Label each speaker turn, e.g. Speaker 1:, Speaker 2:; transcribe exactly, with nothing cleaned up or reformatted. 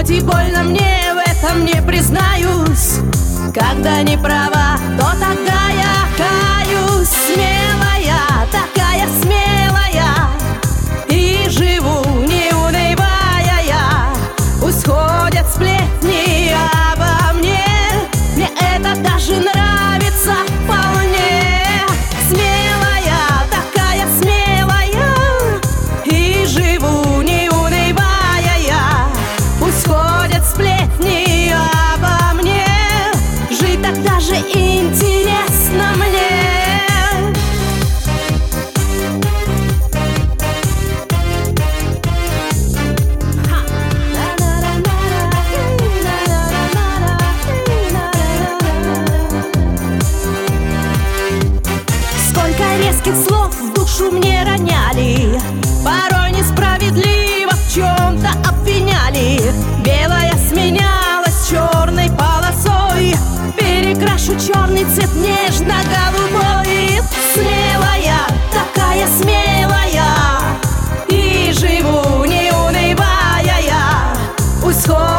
Speaker 1: Хоть и больно мне, в этом не признаюсь. Когда не права, то тогда я каюсь. Смелая, такая смелая, и живу, не унывая я. Пусть ходят сплетни обо мне, мне это даже нравится вполне. Смелая, такая смелая, и живу, не унывая я. Пусть ходят сплетни обо мне, жить так даже интересно мне. Резких слов в душу мне роняли, порой несправедливо в чем-то обвиняли. Белая сменялась черной полосой, перекрашу черный цвет нежно-голубой. Смелая, такая смелая, и живу, не унывая я. Пусть